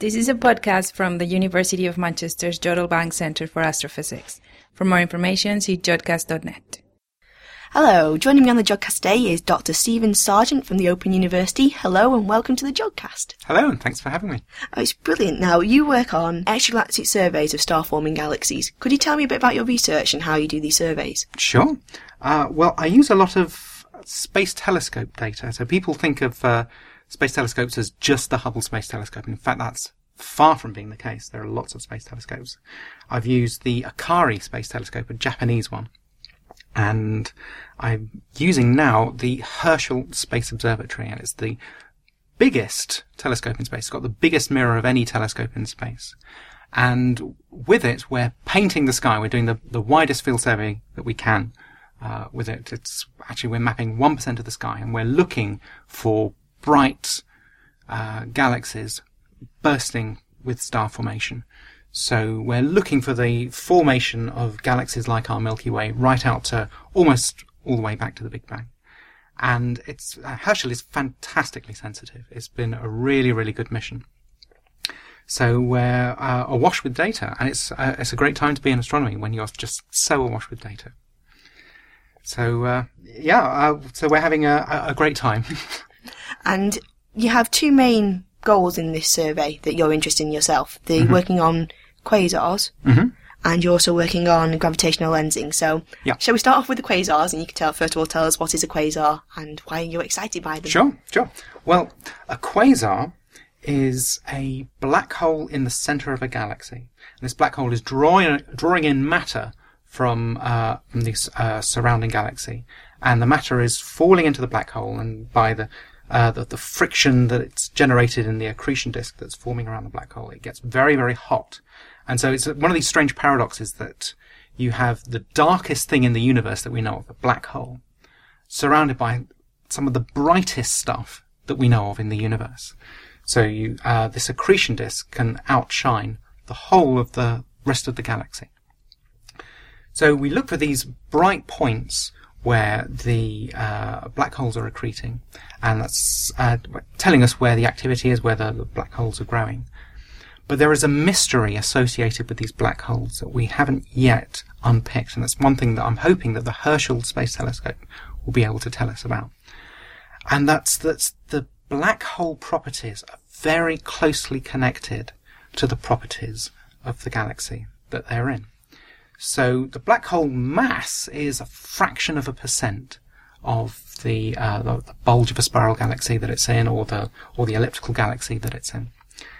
This is a podcast from the University of Manchester's Jodrell Bank Centre for Astrophysics. For more information, see jodcast.net. Hello, joining me on the Jodcast today is Dr. Stephen Sargent from the Open University. Hello and welcome to the Jodcast. Hello and thanks for having me. Oh, it's brilliant. Now, you work on extragalactic surveys of star-forming galaxies. Could you tell me a bit about your research and how you do these surveys? Sure. Well, I use a lot of space telescope data. So people think of space telescopes as just the Hubble Space Telescope. In fact, that's far from being the case. There are lots of space telescopes. I've used the Akari Space Telescope, a Japanese one. And I'm using now the Herschel Space Observatory, and it's the biggest telescope in space. It's got the biggest mirror of any telescope in space. And with it, we're painting the sky. We're doing the widest field survey that we can with it. It's actually, we're mapping 1% of the sky, and we're looking for bright galaxies bursting with star formation. So we're looking for the formation of galaxies like our Milky Way right out to almost all the way back to the Big Bang. And it's Herschel is fantastically sensitive. It's been a really, really good mission. So we're awash with data, and it's a great time to be in astronomy when you're just so awash with data. So so we're having a great time. And you have two main goals in this survey that you're interested in yourself. You're working on quasars, and you're also working on gravitational lensing. So, shall we start off with the quasars, and you can first of all tell us what is a quasar and why you're excited by them? Sure. Well, a quasar is a black hole in the centre of a galaxy. And this black hole is drawing in matter from this surrounding galaxy, and the matter is falling into the black hole, and by the friction that it's generated in the accretion disk that's forming around the black hole, it gets very, very hot. And so it's one of these strange paradoxes that you have the darkest thing in the universe that we know of, the black hole, surrounded by some of the brightest stuff that we know of in the universe. So this accretion disk can outshine the whole of the rest of the galaxy. So we look for these bright points where the black holes are accreting, and that's telling us where the activity is, where the black holes are growing. But there is a mystery associated with these black holes that we haven't yet unpicked, and that's one thing that I'm hoping that the Herschel Space Telescope will be able to tell us about. And that's the black hole properties are very closely connected to the properties of the galaxy that they're in. So the black hole mass is a fraction of a percent of the bulge of a spiral galaxy that it's in, or the elliptical galaxy that it's in.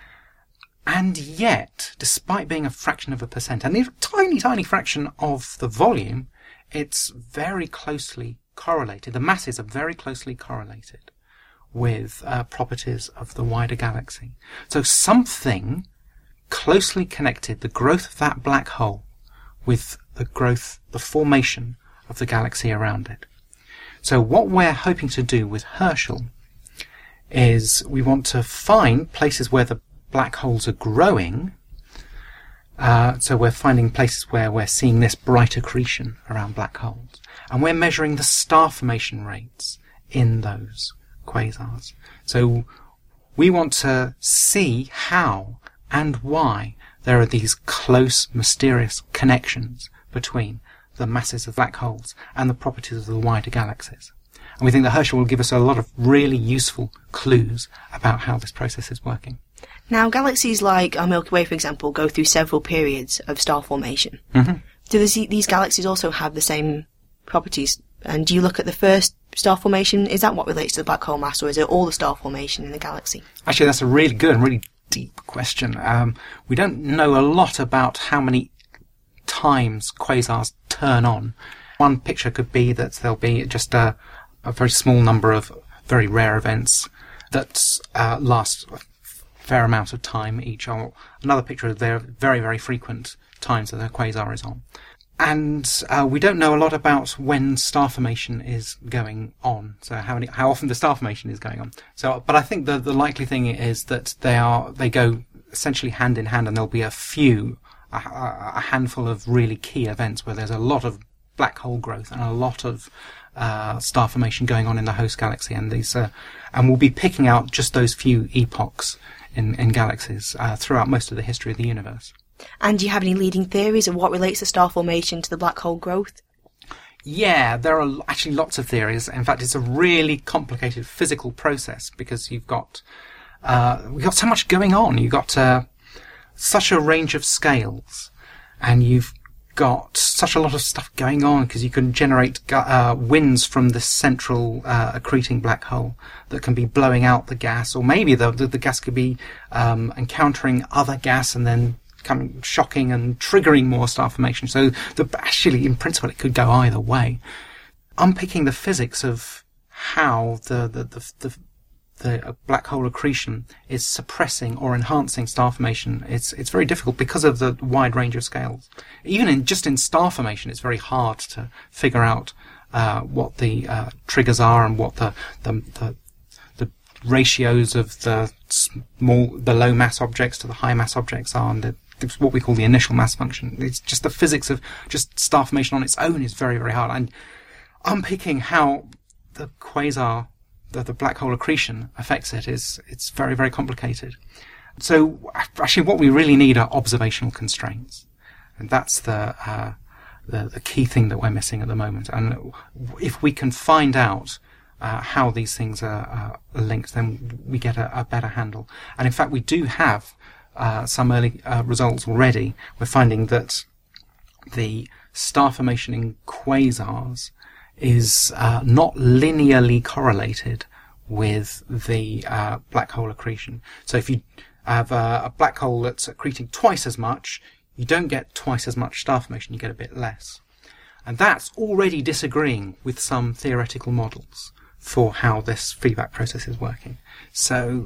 And yet, despite being a fraction of a percent, and a tiny, tiny fraction of the volume, it's very closely correlated. The masses are very closely correlated with properties of the wider galaxy. So something closely connected the growth of that black hole with the formation of the galaxy around it. So what we're hoping to do with Herschel is we want to find places where the black holes are growing. So we're finding places where we're seeing this bright accretion around black holes. And we're measuring the star formation rates in those quasars. So we want to see how and why there are these close, mysterious connections between the masses of black holes and the properties of the wider galaxies. And we think that Herschel will give us a lot of really useful clues about how this process is working. Now, galaxies like our Milky Way, for example, go through several periods of star formation. Do these galaxies also have the same properties? And do you look at the first star formation? Is that what relates to the black hole mass, or is it all the star formation in the galaxy? Actually, that's a really good and really deep question. We don't know a lot about how many times quasars turn on. One picture could be that there'll be just a very small number of very rare events that last a fair amount of time each. Or another picture of their very, very frequent times that a quasar is on. And we don't know a lot about when star formation is going on, so how often the star formation is going on. So, but I think the likely thing is that they go essentially hand in hand, and there'll be a handful of really key events where there's a lot of black hole growth and a lot of star formation going on in the host galaxy, and we'll be picking out just those few epochs in galaxies throughout most of the history of the universe. And do you have any leading theories of what relates the star formation to the black hole growth? Yeah, there are actually lots of theories. In fact, it's a really complicated physical process because we've got so much going on. You've got such a range of scales, and you've got such a lot of stuff going on because you can generate winds from this central accreting black hole that can be blowing out the gas, or maybe the gas could be encountering other gas and then shocking and triggering more star formation. So actually, in principle, it could go either way. Unpicking the physics of how the black hole accretion is suppressing or enhancing star formation, it's very difficult because of the wide range of scales. Even in star formation, it's very hard to figure out what the triggers are and what the ratios of the low mass objects to the high mass objects are, and it's what we call the initial mass function. It's just the physics of just star formation on its own is very, very hard. And unpicking how the quasar, the black hole accretion affects it's very, very complicated. So actually what we really need are observational constraints. And that's the key thing that we're missing at the moment. And if we can find out how these things are linked, then we get a better handle. And in fact, we do have some early results already. We're finding that the star formation in quasars is not linearly correlated with the black hole accretion. So if you have a black hole that's accreting twice as much, you don't get twice as much star formation, you get a bit less. And that's already disagreeing with some theoretical models for how this feedback process is working. So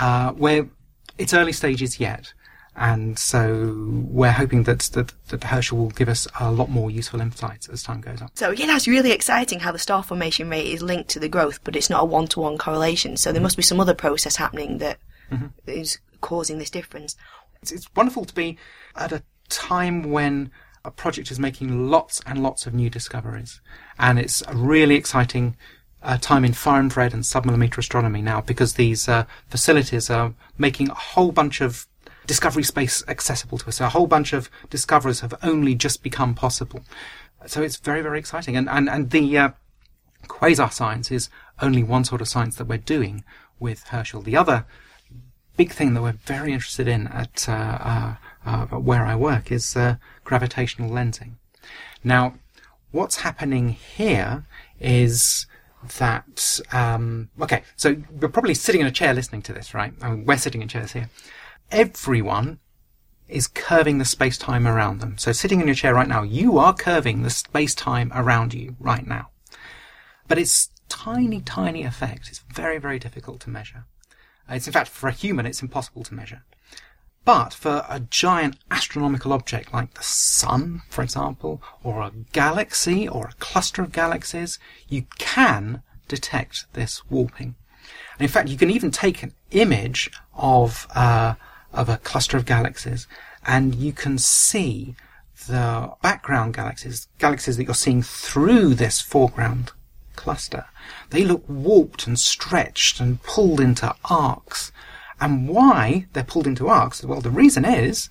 it's early stages yet, and so we're hoping that Herschel will give us a lot more useful insights as time goes on. So yeah, that's really exciting how the star formation rate is linked to the growth, but it's not a one-to-one correlation. So there must be some other process happening that is causing this difference. It's wonderful to be at a time when a project is making lots and lots of new discoveries, and it's a really exciting time in far-infrared and submillimeter astronomy now, because these facilities are making a whole bunch of discovery space accessible to us. So a whole bunch of discoveries have only just become possible. So it's very, very exciting. And the quasar science is only one sort of science that we're doing with Herschel. The other big thing that we're very interested in at where I work is gravitational lensing. Now, what's happening here is that okay, so you're probably sitting in a chair listening to this, right? I mean, we're sitting in chairs here. Everyone is curving the space-time around them. So sitting in your chair right now, you are curving the space-time around you right now. But it's tiny, tiny effect. It's very, very difficult to measure. It's, in fact, for a human, it's impossible to measure. But for a giant astronomical object like the Sun, for example, or a galaxy or a cluster of galaxies, you can detect this warping. And in fact, you can even take an image of a cluster of galaxies, and you can see the background galaxies that you're seeing through this foreground cluster. They look warped and stretched and pulled into arcs. And why they're pulled into arcs? Well, the reason is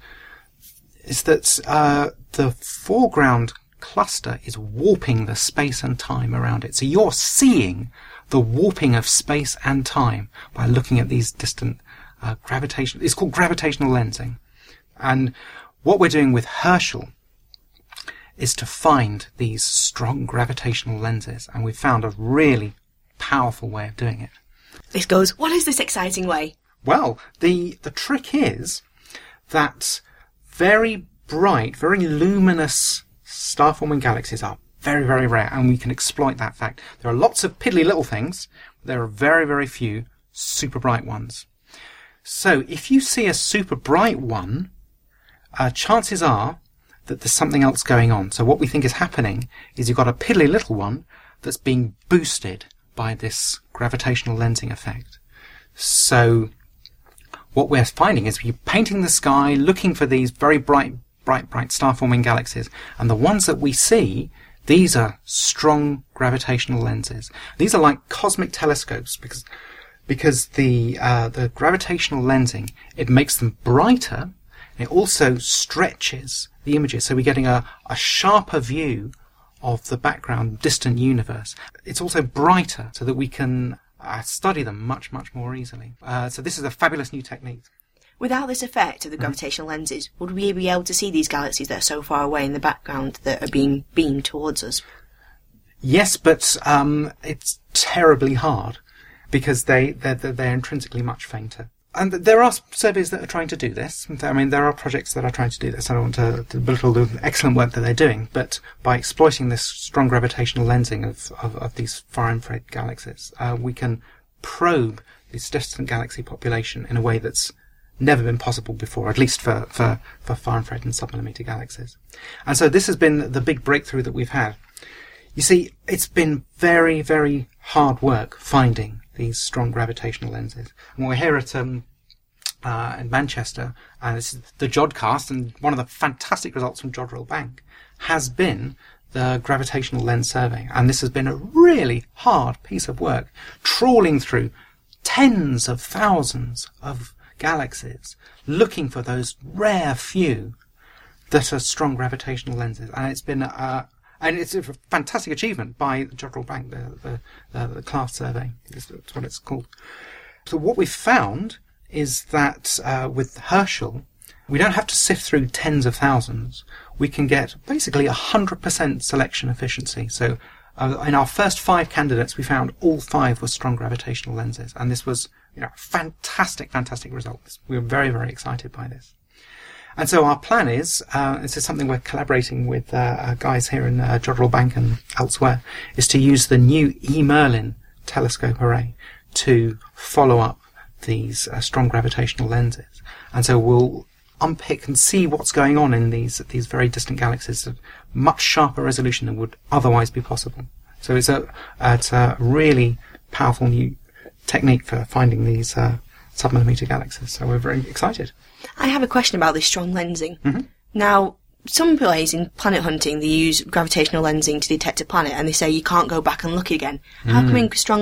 that the foreground cluster is warping the space and time around it. So you're seeing the warping of space and time by looking at these distant gravitation. It's called gravitational lensing. And what we're doing with Herschel is to find these strong gravitational lenses, and we've found a really powerful way of doing it. This goes, what is this exciting way? Well, the trick is that very bright, very luminous star-forming galaxies are very, very rare, and we can exploit that fact. There are lots of piddly little things. There are very, very few super bright ones. So if you see a super bright one, chances are that there's something else going on. So what we think is happening is you've got a piddly little one that's being boosted by this gravitational lensing effect. So what we're finding is we're painting the sky, looking for these very bright star-forming galaxies, and the ones that we see, these are strong gravitational lenses. These are like cosmic telescopes, because because the gravitational lensing, it makes them brighter. It also stretches the images, so we're getting a sharper view of the background distant universe. It's also brighter so that we can study them much, much more easily. So this is a fabulous new technique. Without this effect of the gravitational lenses, would we be able to see these galaxies that are so far away in the background that are being beamed towards us? Yes, but it's terribly hard because they're intrinsically much fainter. And there are surveys that are trying to do this. I mean, there are projects that are trying to do this. I don't want to belittle the excellent work that they're doing, but by exploiting this strong gravitational lensing of these far-infrared galaxies, we can probe this distant galaxy population in a way that's never been possible before, at least for far-infrared and sub-millimeter galaxies. And so this has been the big breakthrough that we've had. You see, it's been very, very hard work finding these strong gravitational lenses. And we're here at in Manchester, and this is the Jodcast, and one of the fantastic results from Jodrell Bank has been the gravitational lens survey. And this has been a really hard piece of work, trawling through tens of thousands of galaxies, looking for those rare few that are strong gravitational lenses. And it's been and it's a fantastic achievement by Jodrell Bank, the class survey. That's what it's called. So what we've found is that with Herschel, we don't have to sift through tens of thousands. We can get basically 100% selection efficiency. So in our first 5 candidates, we found all 5 were strong gravitational lenses. And this was fantastic result. We were very, very excited by this. And so our plan is, this is something we're collaborating with guys here in Jodrell Bank and elsewhere, is to use the new E-Merlin telescope array to follow up these strong gravitational lenses. And so we'll unpick and see what's going on in these very distant galaxies at much sharper resolution than would otherwise be possible. So it's a really powerful new technique for finding these sub-millimeter galaxies. So we're very excited. I have a question about this strong lensing. Mm-hmm. Now, some places in planet hunting, they use gravitational lensing to detect a planet, and they say you can't go back and look again. How come in the strong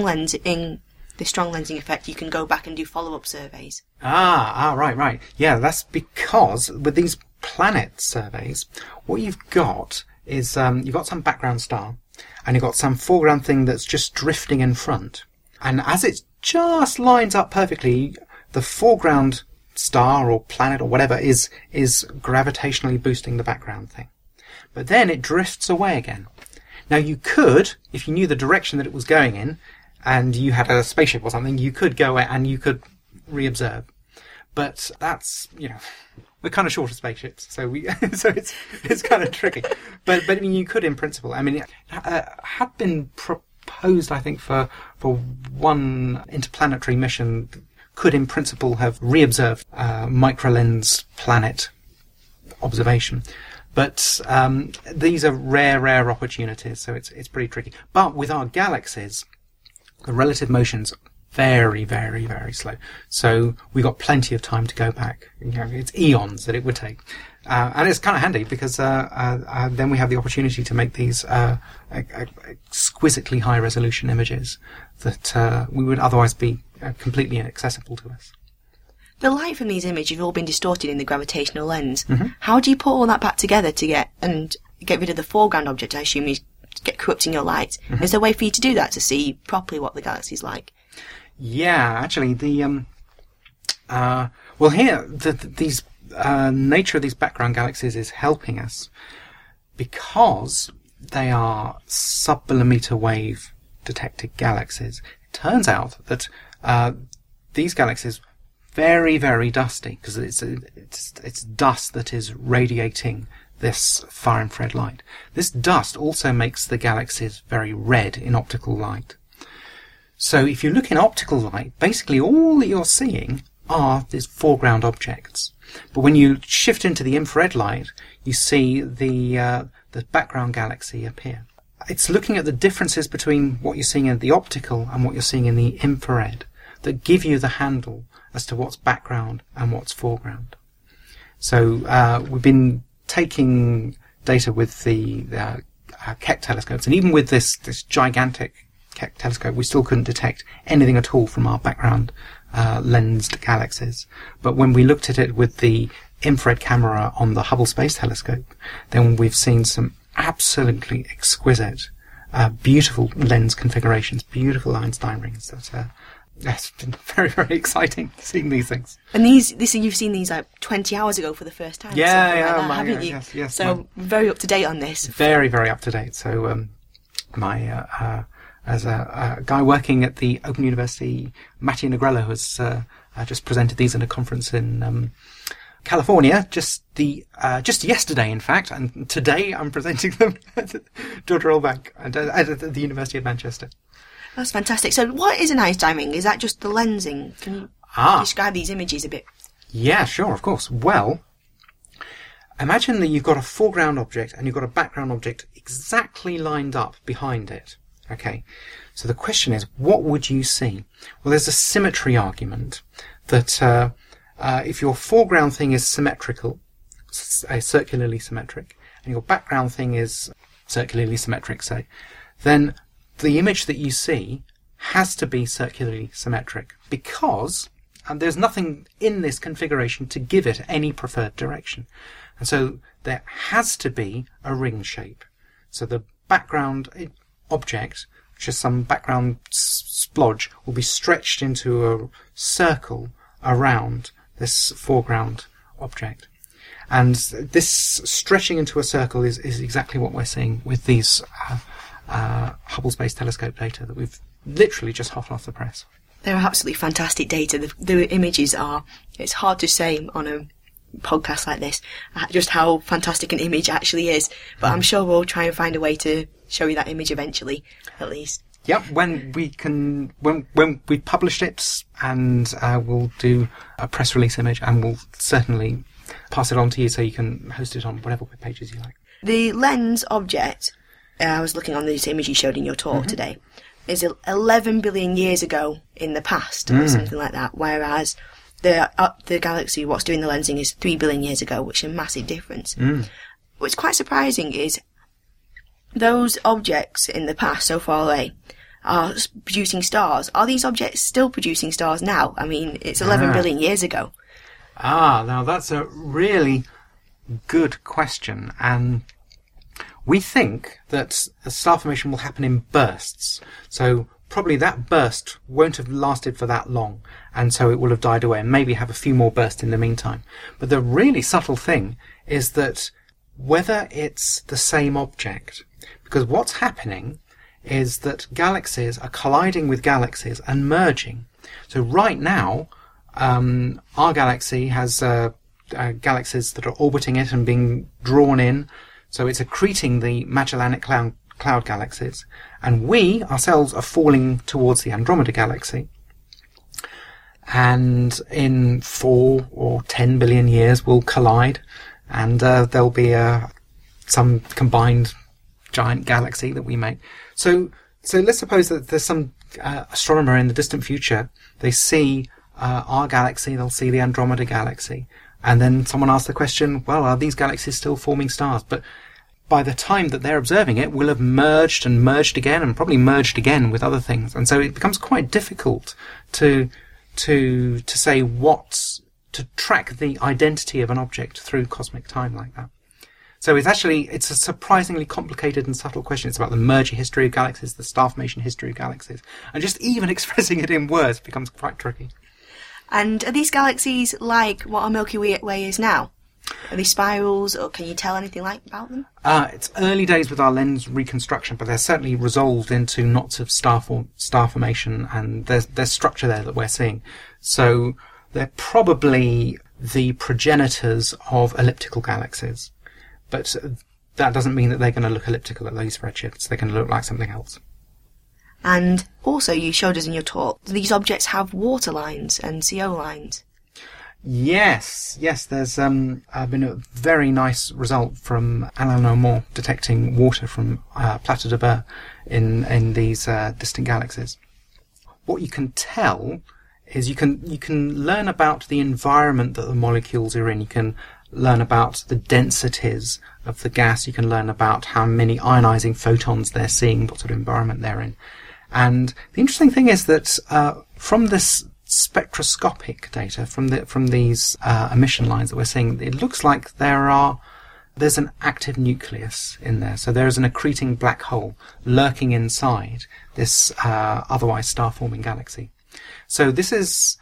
lensing effect, you can go back and do follow-up surveys? Right. Yeah, that's because with these planet surveys, what you've got is you've got some background star, and you've got some foreground thing that's just drifting in front. And as it just lines up perfectly, the foreground star or planet or whatever is gravitationally boosting the background thing. But then it drifts away again. Now you could, if you knew the direction that it was going in, and you had a spaceship or something, you could go and you could reobserve. But that's, we're kind of short of spaceships, so it's kind of tricky. But I mean, you could in principle. I mean, it had been proposed, I think, for one interplanetary mission, could in principle have reobserved microlens planet observation. But these are rare opportunities, so it's pretty tricky. But with our galaxies, the relative motion's very, very, very slow. So we got plenty of time to go back. It's eons that it would take. And it's kind of handy because then we have the opportunity to make these exquisitely high resolution images that we would otherwise be completely inaccessible to us. The light from these images have all been distorted in the gravitational lens. Mm-hmm. How do you put all that back together to get rid of the foreground object? I assume you get corrupting your light. Mm-hmm. Is there a way for you to do that, to see properly what the galaxy's like? Yeah, actually, the these nature of these background galaxies is helping us because they are sub-millimeter wave detected galaxies. It turns out that these galaxies very, very dusty because it's dust that is radiating this far-infrared light. This dust also makes the galaxies very red in optical light. So if you look in optical light, basically all that you're seeing are these foreground objects. But when you shift into the infrared light, you see the background galaxy appear. It's looking at the differences between what you're seeing in the optical and what you're seeing in the infrared that give you the handle as to what's background and what's foreground. So we've been taking data with the Keck telescopes, and even with this gigantic Keck telescope, we still couldn't detect anything at all from our background lensed galaxies. But when we looked at it with the infrared camera on the Hubble Space Telescope, then we've seen some absolutely exquisite, beautiful lens configurations, beautiful Einstein rings. That's been very, very exciting seeing these things. And you've seen these like 20 hours ago for the first time. Haven't you? Yes. So very up to date on this. Very, very up to date. So as a guy working at the Open University, Mattia Negrello has just presented these in a conference in California just yesterday, in fact, and today I'm presenting them at Jodrell Bank at the University of Manchester. That's fantastic. So what is an Einstein ring? Is that just the lensing? Can you describe these images a bit? Yeah, sure, of course. Well, imagine that you've got a foreground object and you've got a background object exactly lined up behind it. Okay, so the question is, what would you see? Well, there's a symmetry argument that if your foreground thing is symmetrical, circularly symmetric, and your background thing is circularly symmetric, say, then the image that you see has to be circularly symmetric because there's nothing in this configuration to give it any preferred direction. And so there has to be a ring shape. So the background object, which is some background splodge, will be stretched into a circle around this foreground object. And this stretching into a circle is exactly what we're seeing with these Hubble Space Telescope data that we've literally just hot off the press. They're absolutely fantastic data. The images are, it's hard to say on a podcast like this just how fantastic an image actually is, but I'm sure we'll try and find a way to show you that image eventually, at least. Yep, when we published it, and we'll do a press release image, and we'll certainly pass it on to you so you can host it on whatever web pages you like. The lens object, I was looking on this image you showed in your talk today, is 11 billion years ago in the past, or something like that, whereas the galaxy, what's doing the lensing, is 3 billion years ago, which is a massive difference. What's quite surprising is those objects in the past, so far away, are producing stars. Are these objects still producing stars now? I mean, it's 11 billion years ago. Now that's a really good question, and we think that a star formation will happen in bursts. So probably that burst won't have lasted for that long, and so it will have died away and maybe have a few more bursts in the meantime. But the really subtle thing is that whether it's the same object, because what's happening is that galaxies are colliding with galaxies and merging. So right now, our galaxy has galaxies that are orbiting it and being drawn in, so it's accreting the Magellanic Cloud galaxies, and we ourselves are falling towards the Andromeda Galaxy. And in 4 or 10 billion years we'll collide, and there'll be some combined giant galaxy that we make. So let's suppose that there's some astronomer in the distant future. They see our galaxy, they'll see the Andromeda Galaxy, and then someone asks the question, well, are these galaxies still forming stars? But by the time that they're observing it, we'll have merged and merged again and probably merged again with other things. And so it becomes quite difficult to say to track the identity of an object through cosmic time like that. So it's a surprisingly complicated and subtle question. It's about the merger history of galaxies, the star formation history of galaxies. And just even expressing it in words becomes quite tricky. And are these galaxies like what our Milky Way is now? Are they spirals, or can you tell anything about them? It's early days with our lens reconstruction, but they're certainly resolved into knots of star formation, and there's structure there that we're seeing. So they're probably the progenitors of elliptical galaxies. But that doesn't mean that they're going to look elliptical at those redshifts. They're going to look like something else. And also, you showed us in your talk, these objects have water lines and CO lines. Yes. There's been a very nice result from Alain Aumont detecting water from Plateau de Beur in these distant galaxies. What you can tell is you can learn about the environment that the molecules are in. You can learn about the densities of the gas. You can learn about how many ionizing photons they're seeing, what sort of environment they're in. And the interesting thing is that from this spectroscopic data, from these emission lines that we're seeing, it looks like there's an active nucleus in there. So there is an accreting black hole lurking inside this otherwise star-forming galaxy. So this is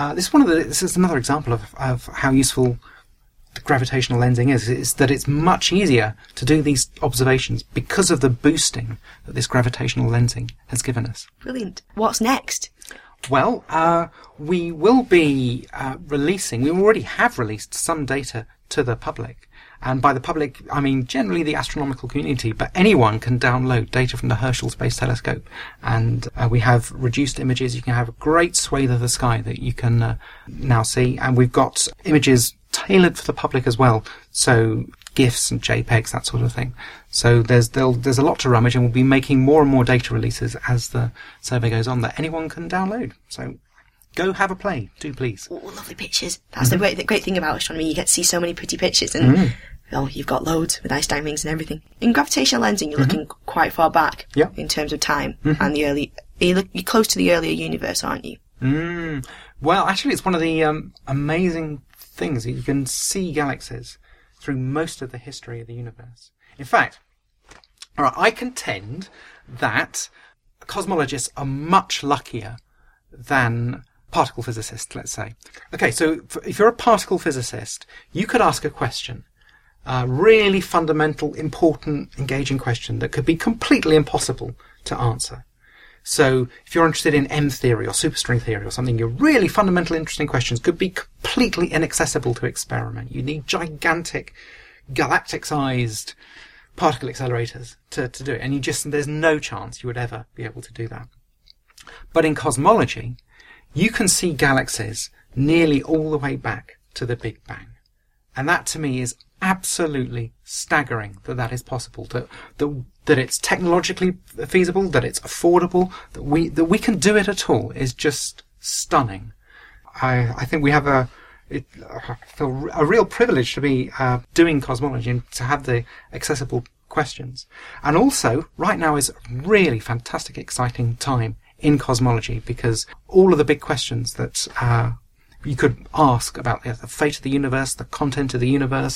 another example of how useful the gravitational lensing is that it's much easier to do these observations because of the boosting that this gravitational lensing has given us. Brilliant. What's next? Well, we will be we already have released some data to the public. And by the public, I mean generally the astronomical community, but anyone can download data from the Herschel Space Telescope. And we have reduced images. You can have a great swathe of the sky that you can now see. And we've got images tailored for the public as well. So GIFs and JPEGs, that sort of thing. So there's a lot to rummage, and we'll be making more and more data releases as the survey goes on that anyone can download. So go have a play, do please. Oh, lovely pictures. That's the great thing about astronomy. You get to see so many pretty pictures, and you've got loads with Einstein rings and everything. In gravitational lensing, you're looking quite far back in terms of time, and you're close to the earlier universe, aren't you? Well, actually, it's one of the amazing things that you can see galaxies through most of the history of the universe. In fact, all right, I contend that cosmologists are much luckier than particle physicists, let's say. Okay, so if you're a particle physicist, you could ask a question, a really fundamental, important, engaging question that could be completely impossible to answer. So if you're interested in M theory or superstring theory or something, your really fundamental, interesting questions could be completely inaccessible to experiment. You need gigantic, galactic-sized particle accelerators to do it. And there's no chance you would ever be able to do that. But in cosmology, you can see galaxies nearly all the way back to the Big Bang. And that to me is absolutely staggering that is possible, that it's technologically feasible, that it's affordable, that we can do it at all is just stunning. I think we have I feel a real privilege to be doing cosmology and to have the accessible questions. And also, right now is a really fantastic, exciting time in cosmology, because all of the big questions that you could ask about the fate of the universe, the content of the universe,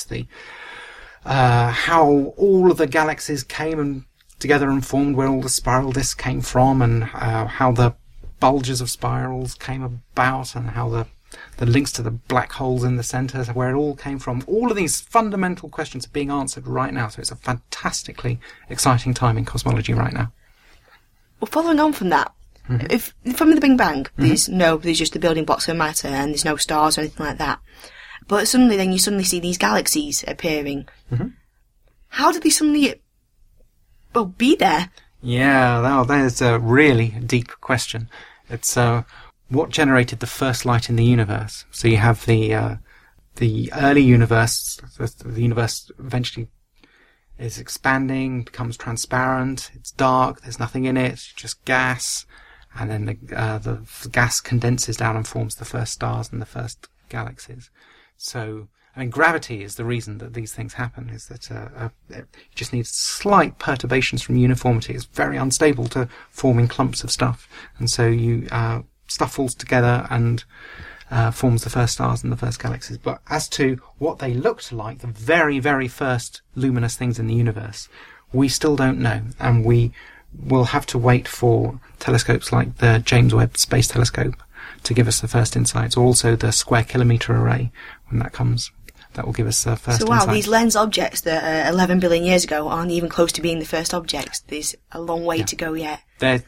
how all of the galaxies came together and formed, where all the spiral disks came from, and how the bulges of spirals came about, and how the links to the black holes in the centre, where it all came from. All of these fundamental questions are being answered right now, so it's a fantastically exciting time in cosmology right now. Well, following on from that, if from the Big Bang, there's just the building blocks of matter, and there's no stars or anything like that. But you suddenly see these galaxies appearing. How did they suddenly, be there? Yeah, there's a really deep question. It's what generated the first light in the universe? So you have the early universe. The universe eventually is expanding, becomes transparent. It's dark. There's nothing in it. It's just gas. And then the gas condenses down and forms the first stars and the first galaxies. So, I mean, gravity is the reason that these things happen, is that it just needs slight perturbations from uniformity. It's very unstable to forming clumps of stuff. And so stuff falls together and forms the first stars and the first galaxies. But as to what they looked like, the very, very first luminous things in the universe, we still don't know. And we will have to wait for telescopes like the James Webb Space Telescope to give us the first insights, or also the Square Kilometre Array, when that comes. That will give us the first insights. So, these lens objects that 11 billion years ago aren't even close to being the first objects. There's a long way to go yet. They're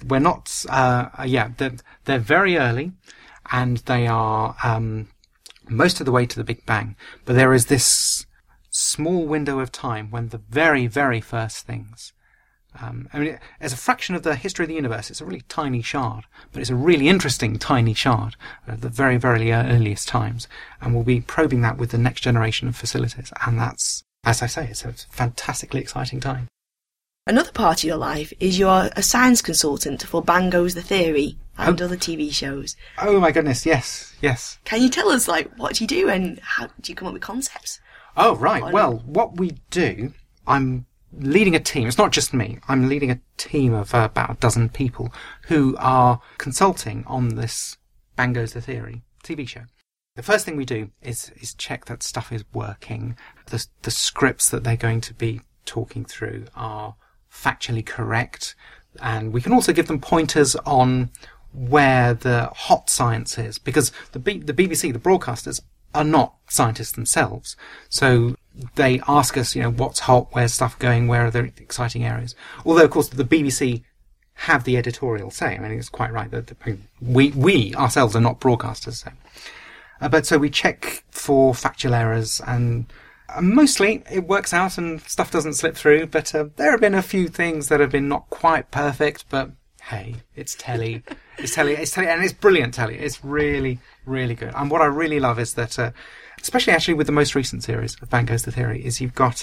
very early, and they are most of the way to the Big Bang. But there is this small window of time when the very, very first things... as a fraction of the history of the universe, it's a really tiny shard, but it's a really interesting tiny shard at the very, very earliest times. And we'll be probing that with the next generation of facilities. And that's, as I say, it's a fantastically exciting time. Another part of your life is you're a science consultant for Bang Goes the Theory and other TV shows. Oh my goodness, yes. Can you tell us, what do you do and how do you come up with concepts? Oh, right. Well, what we do, I'm leading a team. It's not just me. I'm leading a team of about a dozen people who are consulting on this Bang Goes the Theory TV show. The first thing we do is check that stuff is working. The scripts that they're going to be talking through are factually correct, and we can also give them pointers on where the hot science is, because the BBC, the broadcasters, are not scientists themselves. So they ask us, what's hot, where's stuff going, where are the exciting areas. Although, of course, the BBC have the editorial say. I mean, it's quite right that we ourselves are not broadcasters. But so we check for factual errors, and mostly it works out and stuff doesn't slip through. But there have been a few things that have been not quite perfect, but hey, it's telly. It's telly, and it's brilliant telly. It's really, really good. And what I really love is that, especially actually with the most recent series of Bang Goes the Theory, is you've got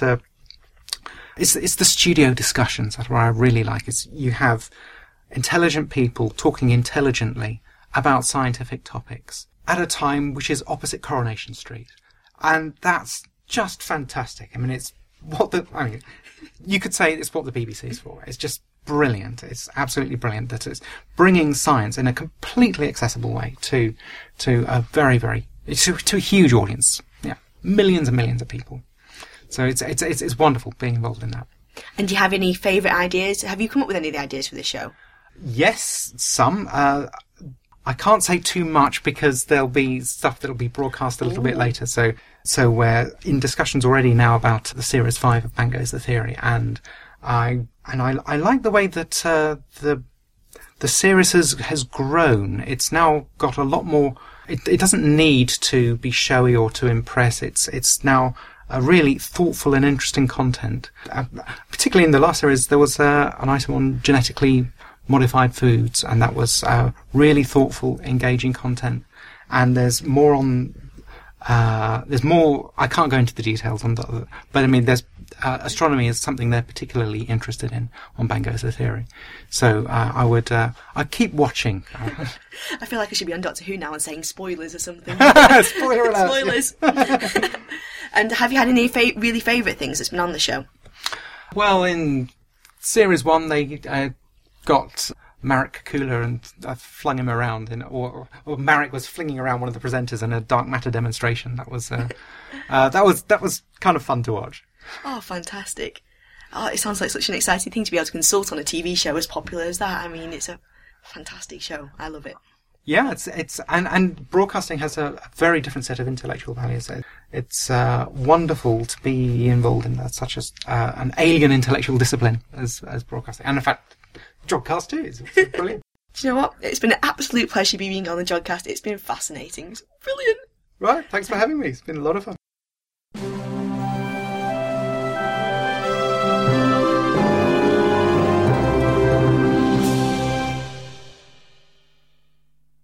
it's the studio discussions. That's what I really like. Is you have intelligent people talking intelligently about scientific topics at a time which is opposite Coronation Street, and that's just fantastic. I mean, you could say it's what the BBC is for. It's just brilliant. It's absolutely brilliant that it's bringing science in a completely accessible way to a very, very to a huge audience. Yeah, millions and millions of people. So it's wonderful being involved in that. And do you have any favourite ideas? Have you come up with any of the ideas for this show? Yes, some. I can't say too much because there'll be stuff that'll be broadcast a little bit later. So we're in discussions already now about the Series 5 of Bang Goes the Theory, and I like the way that the series has grown. It's now got a lot more. It doesn't need to be showy or to impress. It's now a really thoughtful and interesting content. Particularly in the last series, there was an item on genetically modified foods, and that was really thoughtful, engaging content. And there's more on. There's more. I can't go into the details on that, but I mean, there's astronomy is something they're particularly interested in on Bang Goes the Theory. So I'd keep watching. I feel like I should be on Doctor Who now and saying spoilers or something. Spoiler alert! Spoilers. And have you had any really favourite things that's been on the show? Well, in Series 1, they got Marek Kukula and flung him around, or Marek was flinging around one of the presenters in a dark matter demonstration. That was kind of fun to watch. Oh, fantastic! Oh, it sounds like such an exciting thing to be able to consult on a TV show as popular as that. I mean, it's a fantastic show. I love it. Yeah, it's and broadcasting has a very different set of intellectual values. It's wonderful to be involved in such an alien intellectual discipline as broadcasting, and in fact, Jodcast too. It's brilliant. Do you know what? It's been an absolute pleasure being on the Jodcast. It's been fascinating. It's brilliant. Right, thanks for having me. It's been a lot of fun.